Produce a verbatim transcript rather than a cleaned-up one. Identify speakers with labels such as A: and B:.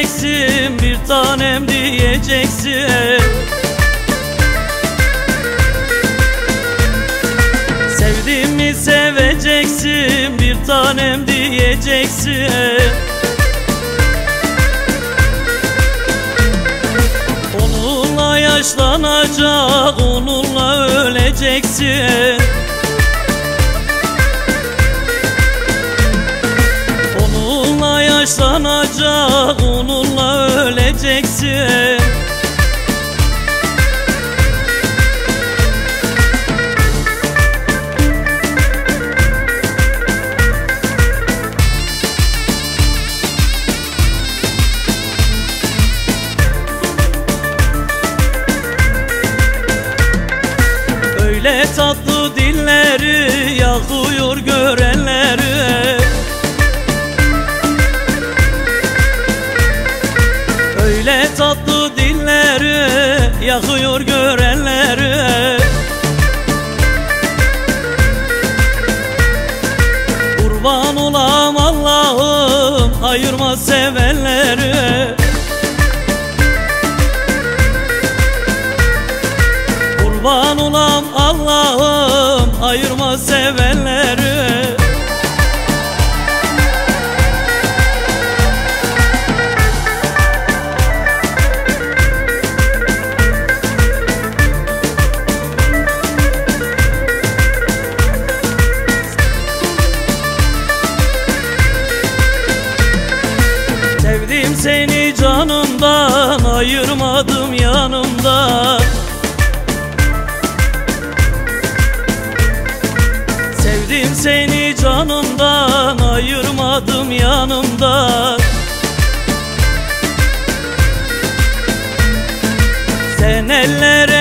A: seveceksin, bir tanem diyeceksin. Sevdiğimi seveceksin, bir tanem diyeceksin. Onunla yaşlanacak, onunla öleceksin. Onunla yaşlanacak, onunla öleceksin. Öyle tatlı dilleri yakıyor görenleri. Öyle tatlı dilleri yakıyor görenleri. Kurban olam Allah'ım, ayırma sevenleri. Kurban olam Allah'ım, ayırma sevenleri. Sevdim seni canımdan, ayırmadım yanımdan. Sevdim seni canımdan, ayırmadım yanımdan. Sen ellere